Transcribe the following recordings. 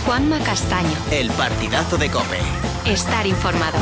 Juanma Castaño. El partidazo de COPE. Estar informado.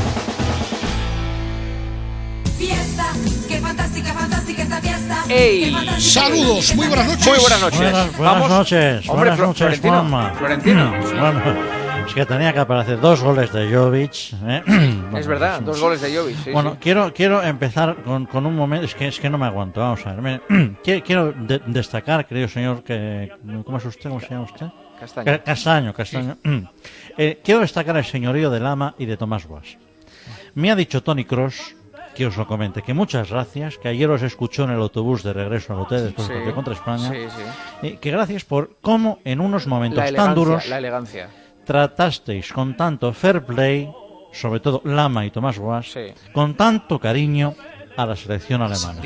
Fiesta, qué fantástica, fantástica esta fiesta. ¡Ey! Saludos, muy buenas noches. Muy buenas noches. Buenas noches. Hombre, Buenas noches, Florentino. Juanma. Florentino. Bueno, es que tenía que aparecer 2 goles de Jovic. Bueno, Es verdad, 2 goles de Jovic. Sí, bueno, sí. quiero empezar con un momento. Es que no me aguanto. Vamos a ver. Quiero destacar, querido señor, que ¿cómo es usted? ¿Cómo se llama usted? Castaño. Castaño. Quiero destacar el señorío de Lama y de Tomás Guas. Me ha dicho Toni Kroos, que os lo comente, que muchas gracias, que ayer os escuchó en el autobús de regreso al hotel después del partido contra España, que gracias por cómo en unos momentos tan duros la elegancia. tratasteis con tanto fair play, sobre todo Lama y Tomás Guas, con tanto cariño a la selección alemana.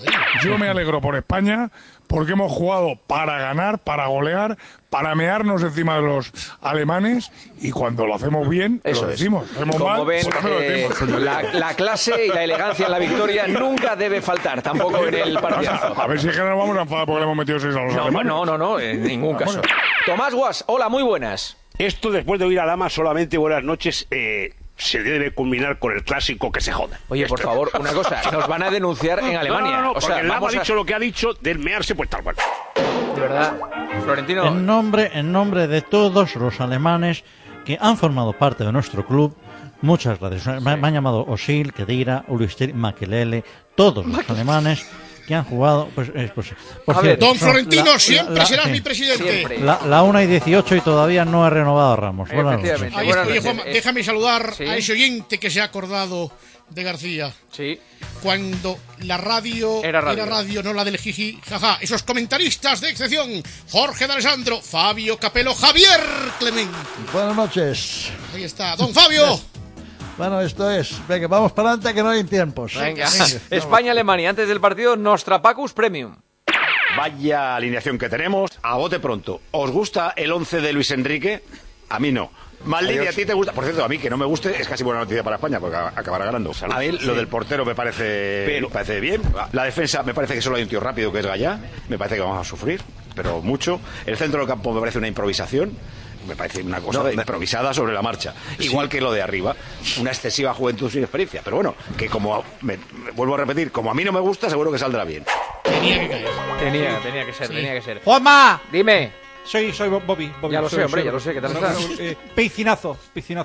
Yo me alegro por España porque hemos jugado para ganar, para golear, para mearnos encima de los alemanes, y cuando lo hacemos bien, Eso lo decimos. es. Hacemos Como mal, ven, pues también lo decimos. la clase y la elegancia en la victoria nunca debe faltar, tampoco en el partidazo. A ver si es que nos vamos a enfadar porque le hemos metido 6 a los alemanes. No, en ningún caso. Tomás Guas, hola, muy buenas. Esto, después de oír a Lama solamente buenas noches, se debe culminar con el clásico que se joda. Oye, por favor, una cosa, nos van a denunciar en Alemania. No, o sea, porque Lama ha vamos dicho lo que ha dicho del mearse, pues tal cual. De verdad, Florentino. En nombre de todos los alemanes que han formado parte de nuestro club, muchas gracias. Me han llamado Osil, Kedira, Ulisteri, Makelele, todos los alemanes que han jugado. Pues por cierto, Don Florentino, siempre serás mi presidente. Siempre. La 1:18 y todavía no he renovado a Ramos. Buenas noches. Ahí Buenas estoy, noches. Juanma. Déjame saludar sí. a ese oyente que se ha acordado de García. Sí. Cuando la radio Era radio, no la del jiji, jaja. Esos comentaristas de excepción: Jorge de Alessandro, Fabio Capello, Javier Clement. Buenas noches. Ahí está, don Fabio. Bueno, esto es. Venga, vamos para adelante que no hay tiempos. Venga. España-Alemania, antes del partido, Nostrapacus Premium. Vaya alineación que tenemos. A bote pronto. ¿Os gusta el 11 de Luis Enrique? A mí no. Maldini, ¿a ti te gusta? Por cierto, a mí que no me guste es casi buena noticia para España porque acabará ganando. A mí lo del portero me parece bien. La defensa me parece que solo hay un tío rápido que es Gallá. Me parece que vamos a sufrir, pero mucho. El centro del campo me parece una improvisación. Me parece una cosa improvisada sobre la marcha. Igual que lo de arriba. Una excesiva juventud sin experiencia. Pero bueno, que como me vuelvo a repetir, como a mí no me gusta, seguro que saldrá bien. Tenía que caer. Tenía que ser. ¡Juanma! Dime. Soy Bobby. Ya lo sé, hombre, ya lo sé. ¿Qué tal estás? Piscinazo.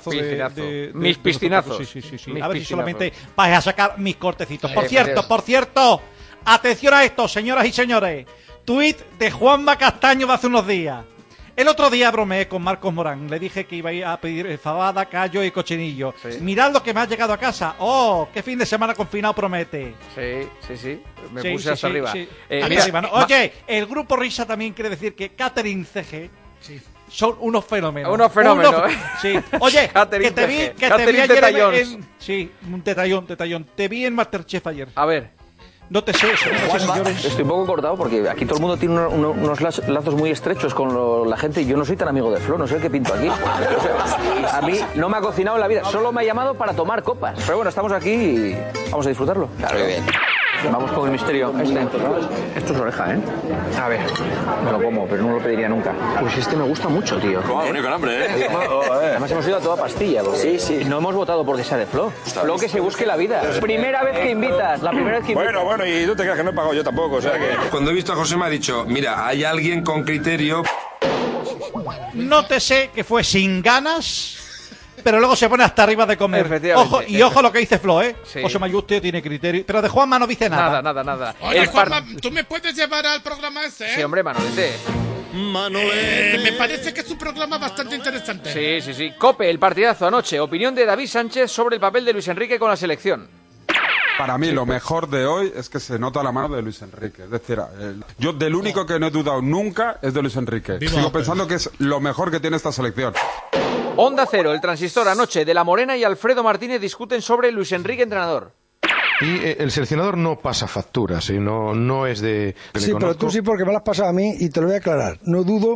Mis piscinazos. Sí. Mis A ver si piscinazos. solamente vais a sacar mis cortecitos. Por cierto, atención a esto, señoras y señores. Tuit de Juanma Castaño de hace unos días. El otro día bromeé con Marcos Morán. Le dije que iba a pedir fabada, callo y cochinillo. Sí. Mirad lo que me ha llegado a casa. ¡Oh! ¡Qué fin de semana confinado promete! Sí. Me puse hasta arriba. Sí. Mira, Arriba, ¿no? Oye, el grupo Risa también quiere decir que Catherine CG son unos fenómenos. Sí. Oye, Catherine que te vi CG. ayer Catherine Zeta-Jones. Sí, un tetallón. Te vi en Masterchef ayer. A ver. No te sé, señores. Estoy un poco cortado porque aquí todo el mundo tiene unos lazos muy estrechos con la gente y yo no soy tan amigo de Flo, no sé qué pinto aquí. A mí no me ha cocinado en la vida, solo me ha llamado para tomar copas. Pero bueno, estamos aquí y vamos a disfrutarlo. Claro, bien. Vamos con el misterio. Esto es oreja, ¿eh? A ver, me lo como, pero no lo pediría nunca. Pues este me gusta mucho, tío. Venir con hambre, ¿eh? Además hemos ido a toda pastilla. Sí. No hemos votado porque sea de Flo. Flo que se busque la vida. Primera vez que invitas, la primera vez que invitas. Bueno, y tú te creas que no he pagado yo tampoco, o sea que... Cuando he visto a José me ha dicho, mira, hay alguien con criterio... Nótese que fue sin ganas, pero luego se pone hasta arriba de comer. Efectivamente. Ojo lo que dice Flo, ¿eh? Sí. José Mayuste tiene criterio, pero de Juanma no dice nada. Nada. Oye, Juanma, ¿tú me puedes llevar al programa ese? Sí, hombre, Manolete. Me parece que es un programa bastante interesante. Sí. COPE, el partidazo anoche. Opinión de David Sánchez sobre el papel de Luis Enrique con la selección. Para mí lo mejor de hoy es que se nota la mano de Luis Enrique. Es decir, yo del único que no he dudado nunca es de Luis Enrique. Sigo pensando que es lo mejor que tiene esta selección. Onda Cero, el transistor anoche. De la Morena y Alfredo Martínez discuten sobre Luis Enrique entrenador. Y el seleccionador no pasa facturas, no es de... Sí, pero tú sí porque me lo has pasado a mí y te lo voy a aclarar. No dudo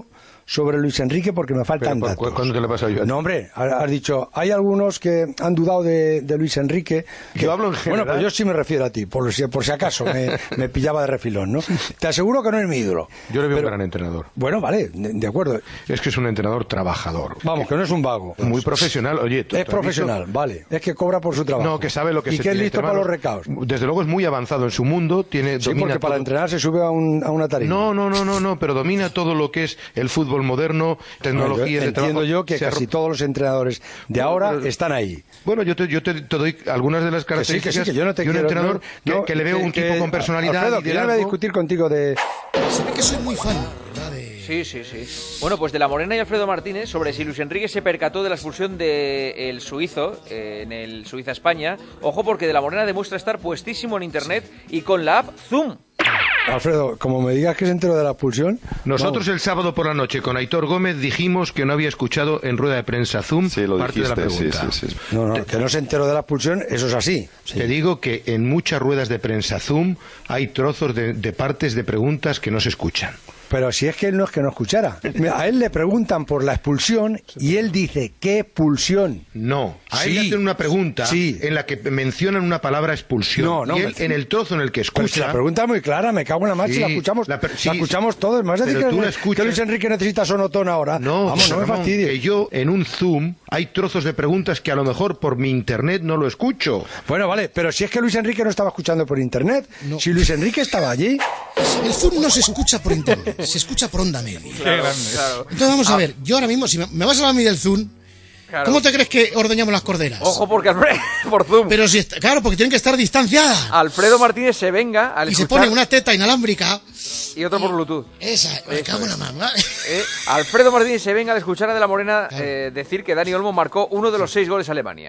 sobre Luis Enrique porque me faltan datos. ¿Cuándo te lo he pasado yo? No, hombre, has dicho, hay algunos que han dudado de Luis Enrique. Yo hablo en general. Bueno, pues yo sí me refiero a ti, por si acaso me pillaba de refilón, ¿no? Te aseguro que no es mi ídolo. Yo le veo un gran entrenador. Bueno, vale, de acuerdo. Es que es un entrenador trabajador. Vamos, que no es un vago. Muy profesional, oye. Es profesional, vale. Es que cobra por su trabajo. No, que sabe lo que y se que es tiene listo entre para los manos. recaos. Desde luego es muy avanzado en su mundo, Sí, domina porque para todo. entrenar se sube a una tarima. No, pero domina todo lo que es el fútbol moderno, tecnología de trabajo. Entiendo yo que casi todos los entrenadores de ahora están ahí. Bueno, yo te doy algunas de las características que yo no te de un quiero, entrenador que le veo un tipo con personalidad. Alfredo, que yo no voy a discutir contigo de... Se ve que soy muy fan, ¿verdad? Sí. Bueno, pues de La Morena y Alfredo Martínez sobre si Luis Enrique se percató de la expulsión del suizo en el Suiza-España. Ojo, porque de La Morena demuestra estar puestísimo en internet y con la app Zoom. Alfredo, como me digas que se enteró de la expulsión... Nosotros el sábado por la noche con Aitor Gómez dijimos que no había escuchado en rueda de prensa Zoom parte de la pregunta. No, que no se enteró de la expulsión, eso es así. Te digo que en muchas ruedas de prensa Zoom hay trozos de partes de preguntas que no se escuchan. Pero si es que él no es que no escuchara. A él le preguntan por la expulsión y él dice, ¿qué expulsión? No, a él le hacen una pregunta en la que mencionan una palabra expulsión. Y él, en el trozo en el que escucha... Pero si la pregunta es muy clara, me cago en la marcha, la escuchamos todos. ¿Me vas a decir que Luis Enrique necesita sonotón ahora? No, vamos, no me fastidies. Que yo en un Zoom hay trozos de preguntas que a lo mejor por mi internet no lo escucho. Bueno, vale, pero si es que Luis Enrique no estaba escuchando por internet, si Luis Enrique estaba allí... El Zoom no se escucha por internet, se escucha por onda media. Claro. Entonces vamos a ver, yo ahora mismo, si me vas a hablar a mí del Zoom, ¿cómo te crees que ordeñamos las corderas? Ojo, porque por Zoom. Pero si claro, porque tienen que estar distanciadas. Alfredo Martínez se venga al se pone una teta inalámbrica y otro por Bluetooth. Esa, me cago en la mano. Alfredo Martínez se venga al escuchar a De La Morena decir que Dani Olmo marcó uno de los 6 goles a Alemania.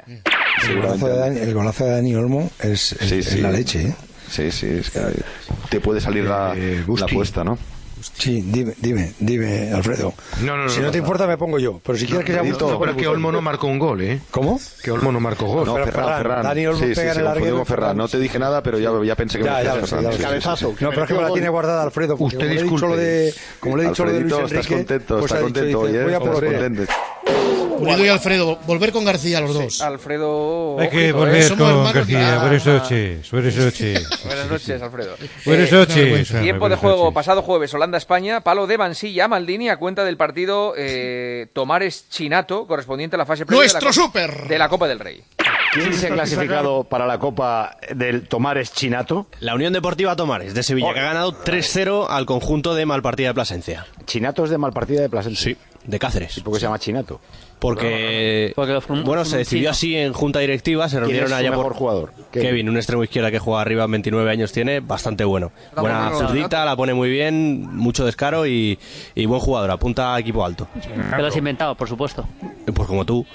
El golazo de Dani Olmo es la leche, ¿eh? Sí, es que te puede salir la apuesta, ¿no? Sí, dime, Alfredo. Si no te importa me pongo yo, pero si quieres que sea justo... No, pero es que Olmo no marcó un gol, ¿eh? ¿Cómo? Que Olmo no marcó gol. No, Ferran. Dani Olmo pega en el larguero. Ferran. No te dije nada, pero ya pensé que me decías Ferran. Cabezazo. No, pero es que me la tiene guardada Alfredo. Usted disculpe. Como le he dicho lo de Luis Enrique... Estás contento hoy, ¿eh? Estás contento. Pulido y Alfredo, volver con García los dos. Alfredo... Hay que volver con García. Buenas noches. Buenas noches, Alfredo. Buenas noches. Tiempo de juego, pasado jueves, Holanda-España, palo de Mansilla a Maldini a cuenta del partido Tomares Chinato, correspondiente a la fase previa de la Copa del Rey. ¿Quién se ha clasificado para la Copa del Tomares Chinato? La Unión Deportiva Tomares de Sevilla, que ha ganado 3-0 al conjunto de Malpartida de Plasencia. ¿Chinato es de Malpartida de Plasencia? Sí, de Cáceres. ¿Y por qué se llama Chinato? Porque se decidió así en junta directiva, se reunieron allá por jugador. Kevin, un extremo izquierda que juega arriba, 29 años tiene, bastante bueno. Buena zurdita, la pone muy bien, mucho descaro y buen jugador, apunta a equipo alto. Te lo has inventado, por supuesto. Pues como tú.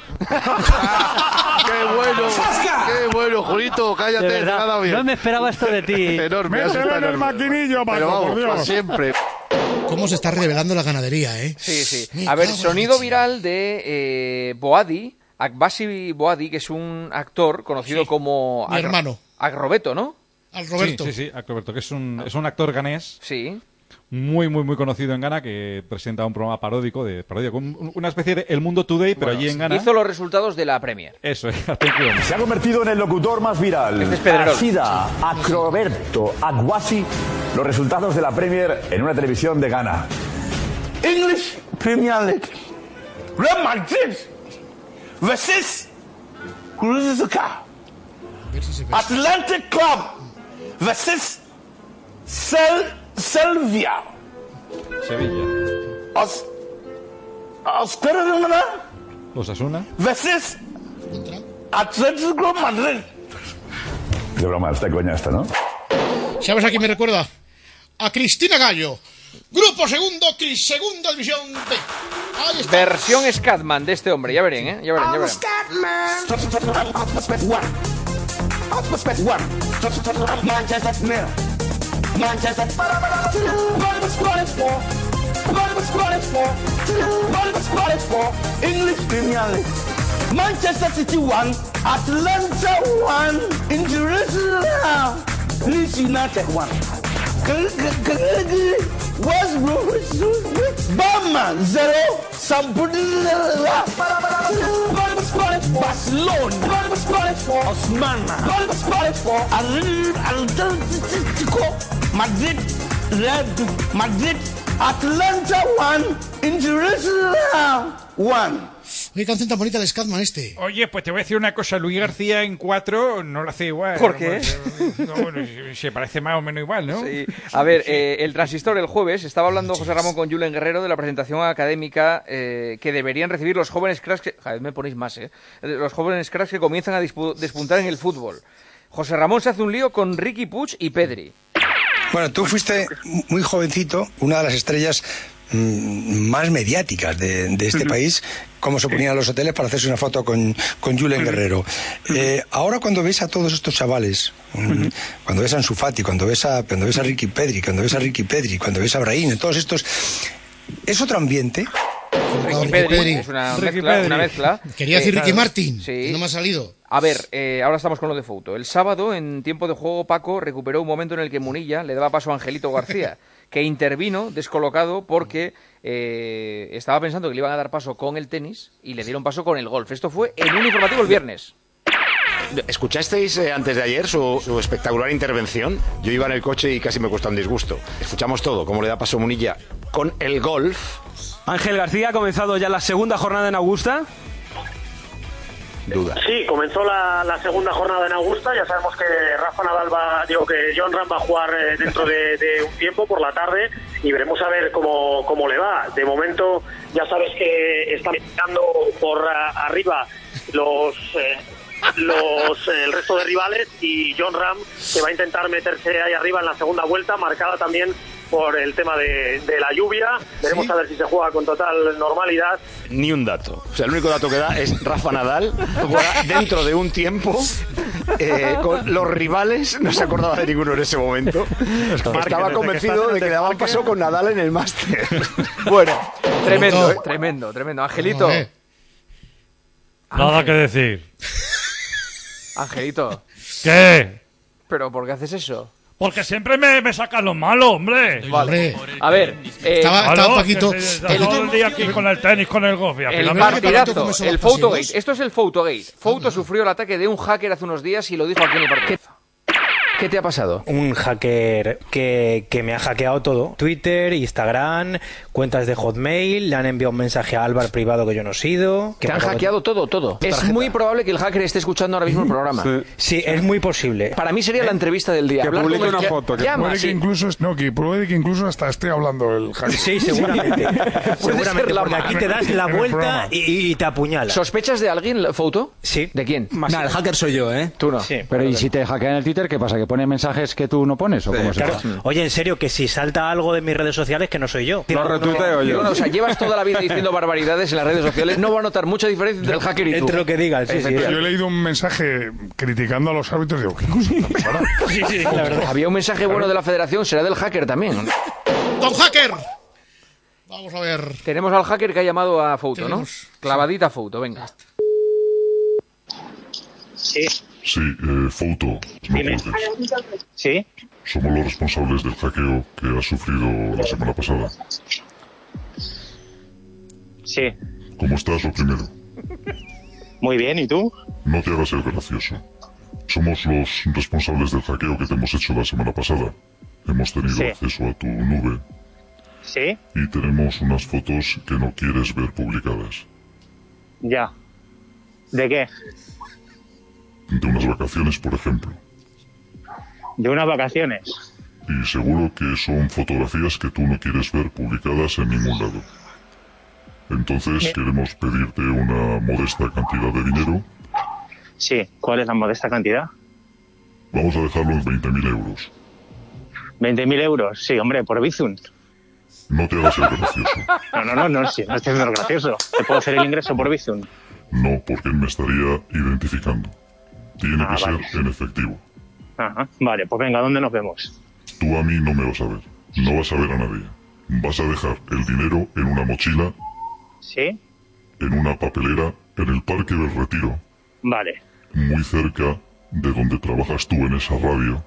Qué bueno, Julito, cállate, nada bien. No me esperaba esto de ti. Enorme. Mételo en el maquinillo, Paco, pero vamos, por Dios. para siempre. ¿Cómo se está revelando la ganadería, eh? Sí. A ver, sonido viral de Boadi, Agbasi Boadi, que es un actor conocido como... Mi hermano. Agrobeto, ¿no? Al Roberto. Sí, Agrobeto, que es un actor ganés. Sí. Muy conocido en Ghana, que presenta un programa paródico, una especie de El Mundo Today, pero allí en Ghana. Hizo los resultados de la Premier. Eso, atención. Se ha convertido en el locutor más viral. Este es Pedrerol. Asida Agroberto Aguasi, los resultados de la Premier en una televisión de Ghana. English Premier League. Real Madrid versus Cruzca. Atlantic Club versus Sevilla. Osasuna. Versus Atlético Madrid. De broma, esta coña esta, ¿no? ¿Sabes a quién me recuerda? A Cristina Gallo. Grupo segundo, segunda división B. Ahí está. Versión Scatman de este hombre, ya verán, ¿eh? Ya verán. English Premier League. Manchester City 1, Atlanta 1, in Jerusalem, Leeds United 1. Batman 0 Sampdoria Barcelona Osmana Atlético Madrid Red Madrid Atlanta 1 Internacional 1. ¿Qué canción tan bonita de Scatman este? Oye, pues te voy a decir una cosa. Luis García en 4 no lo hace igual. ¿Por qué? No, bueno, se parece más o menos igual, ¿no? Sí. A ver, el Transistor el jueves estaba hablando José Ramón con Julen Guerrero de la presentación académica que deberían recibir los jóvenes cracks que... Cada vez me ponéis más, los jóvenes cracks que comienzan a despuntar en el fútbol. José Ramón se hace un lío con Riqui Puig y Pedri. Bueno, tú fuiste muy jovencito, una de las estrellas más mediáticas de este país, como se ponían los hoteles para hacerse una foto con Julen Guerrero. Ahora cuando ves a todos estos chavales, cuando ves a Ansu Fati, cuando ves a Riqui Pedri, cuando ves a Brahim, todos estos, ¿es otro ambiente? Riqui Pedri es una mezcla. Quería decir Ricky Martin, sí. No me ha salido. A ver, ahora estamos con lo de Fouto. El sábado, en tiempo de juego, Paco recuperó un momento en el que Munilla le daba paso a Angelito García, que intervino descolocado porque estaba pensando que le iban a dar paso con el tenis y le dieron paso con el golf. Esto fue en un informativo el viernes. ¿Escuchasteis antes de ayer su espectacular intervención? Yo iba en el coche y casi me cuesta un disgusto. Escuchamos todo, cómo le da paso Munilla con el golf. Ángel García, ¿ha comenzado ya la segunda jornada en Augusta? Duda. Sí, comenzó la segunda jornada en Augusta. Ya sabemos que Rafa Nadal que Jon Rahm va a jugar dentro de un tiempo por la tarde y veremos a ver cómo le va. De momento ya sabes que están mirando por arriba el resto de rivales y Jon Rahm que va a intentar meterse ahí arriba en la segunda vuelta, marcada también por el tema de la lluvia. Veremos a ver si se juega con total normalidad. Ni un dato. O sea, el único dato que da es Rafa Nadal juega dentro de un tiempo con los rivales. No se acordaba de ninguno en ese momento. Estaba convencido de que le daban paso con Nadal en el máster. Bueno, tremendo. Angelito. Nada que decir. Angelito. ¿Qué? ¿Pero por qué haces eso? Porque siempre me sacan lo malo, hombre. Vale. A ver, estaba Paquito. Todo el día aquí con el tenis, con el golf. El partidazo, el Photogate. Esto es el Photogate. Fouto sufrió el ataque de un hacker hace unos días y lo dijo aquí en el partido. ¿Qué te ha pasado? Un hacker que me ha hackeado todo. Twitter, Instagram, cuentas de Hotmail, le han enviado un mensaje a Álvaro privado que yo no he sido. Te han hackeado todo. Es muy probable que el hacker esté escuchando ahora mismo el programa. Sí, es muy posible. Para mí sería la entrevista del día. Que publique una foto. Que puede que incluso hasta esté hablando el hacker. Sí, seguramente. Seguramente, porque aquí te das la vuelta y te apuñala. ¿Sospechas de alguien, Fouto? Sí. ¿De quién? El hacker soy yo, ¿eh? Tú no. Sí, pero ¿y si te hackean el Twitter, qué pasa? ¿Que ponen mensajes que tú no pones? ¿O cómo claro. Oye, en serio, que si salta algo de mis redes sociales, que no soy yo. Lo retuiteo yo. O sea, llevas toda la vida diciendo barbaridades en las redes sociales, no va a notar mucha diferencia entre el hacker y tú. Entre lo que digas, sí. Yo he leído un mensaje criticando a los árbitros y digo, ¿qué cosa tan pasada? Sí, la verdad. Había un mensaje bueno de la federación, será del hacker también. ¡Don Hacker! Vamos a ver. Tenemos al hacker que ha llamado a Fouto, ¿no? Clavadita a Fouto, venga. Sí. Sí, Fouto, ¿no puedes? Sí. Somos los responsables del hackeo que has sufrido la semana pasada. Sí. ¿Cómo estás, lo primero? Muy bien, ¿y tú? No te hagas el gracioso. Somos los responsables del hackeo que te hemos hecho la semana pasada. Hemos tenido acceso a tu nube. Sí. Y tenemos unas fotos que no quieres ver publicadas. Ya. ¿De qué? De unas vacaciones, por ejemplo. ¿De unas vacaciones? Y seguro que son fotografías que tú no quieres ver publicadas en ningún lado. Entonces queremos pedirte una modesta cantidad de dinero. Sí, ¿cuál es la modesta cantidad? Vamos a dejarlo en 20.000 euros. ¿20.000 euros? Sí, hombre, por Bizum. No te hagas el gracioso. No, sí, no estoy haciendo gracioso. ¿Te puedo hacer el ingreso por Bizum? No, porque él me estaría identificando. Tiene que ser en efectivo. Ajá, vale, pues venga, ¿dónde nos vemos? Tú a mí no me vas a ver. No vas a ver a nadie. Vas a dejar el dinero en una mochila. ¿Sí? En una papelera en el Parque del Retiro. Vale. Muy cerca de donde trabajas tú en esa radio.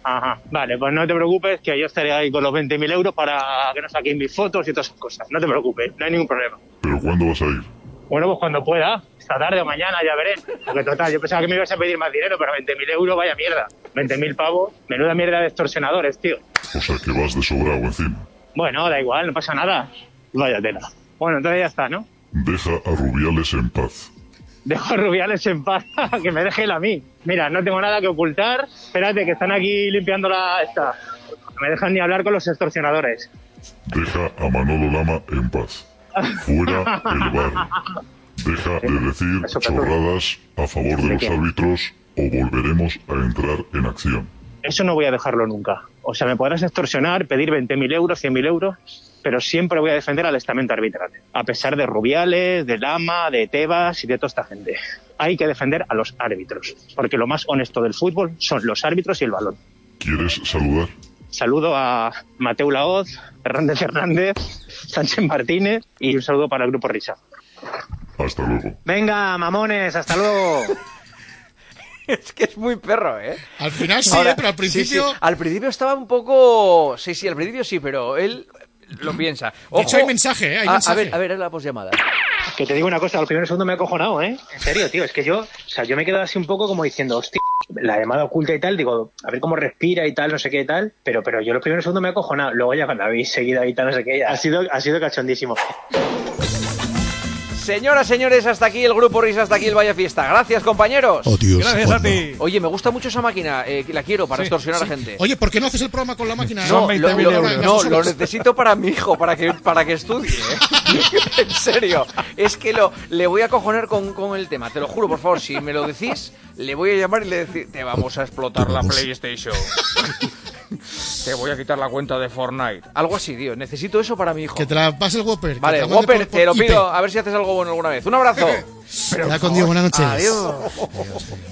Ajá, vale, pues no te preocupes, que yo estaré ahí con los 20.000 euros para que nos saquen mis fotos y todas esas cosas. No te preocupes, no hay ningún problema. ¿Pero cuándo vas a ir? Bueno, pues cuando pueda, esta tarde o mañana, ya veré. Porque total, yo pensaba que me ibas a pedir más dinero, pero 20.000 euros, vaya mierda. 20.000 pavos, menuda mierda de extorsionadores, tío. O sea que vas de sobrado encima. Bueno, da igual, no pasa nada. Vaya tela. Bueno, entonces ya está, ¿no? Deja a Rubiales en paz. Dejo a Rubiales en paz, que me deje él a mí. Mira, no tengo nada que ocultar. Espérate, que están aquí limpiando esta. No me dejan ni hablar con los extorsionadores. Deja a Manolo Lama en paz. Fuera el bar. Deja de decir chorradas a favor de los árbitros o volveremos a entrar en acción. Eso no voy a dejarlo nunca. O sea, me podrás extorsionar, pedir 20.000 euros, 100.000 euros, pero siempre voy a defender al estamento arbitral. A pesar de Rubiales, de Lama, de Tebas y de toda esta gente. Hay que defender a los árbitros, porque lo más honesto del fútbol son los árbitros y el balón. ¿Quieres saludar? Saludo a Mateu Laoz, Fernández, Sánchez Martínez y un saludo para el Grupo Risa. Hasta luego. Venga, mamones, hasta luego. Es que es muy perro, ¿eh? Al final sí, Ahora, pero al principio... Sí. Al principio estaba un poco... Sí, al principio sí, pero él lo piensa. De hecho, hay mensaje, ¿eh? Hay mensaje. A ver, la posllamada. Que te digo una cosa, al primer segundo me he acojonado, ¿eh? En serio, tío, es que yo me he quedado así un poco como diciendo, hostia, la llamada oculta y tal, digo, a ver cómo respira y tal, no sé qué y tal, pero yo los primeros segundos me he acojonado, luego ya cuando habéis seguido y tal, no sé qué, ha sido cachondísimo. Señoras, señores, hasta aquí el Grupo Risa, hasta aquí el Vaya Fiesta. Gracias, compañeros. Adiós. Gracias a ti. Oye, me gusta mucho esa máquina, la quiero para extorsionar a gente. Oye, ¿por qué no haces el programa con la máquina? Son 20.000 euros. Lo necesito para mi hijo, para que estudie. En serio, es que le voy a cojonar con el tema. Te lo juro, por favor, si me lo decís, le voy a llamar y le decir, te vamos a explotar la PlayStation. Te voy a quitar la cuenta de Fortnite. Algo así, tío. Necesito eso para mi hijo. Que te la pase el Whopper. Vale, Whopper, te lo pido. A ver si haces algo bueno alguna vez. Un abrazo. Ya con Dios, buenas noches. Adiós.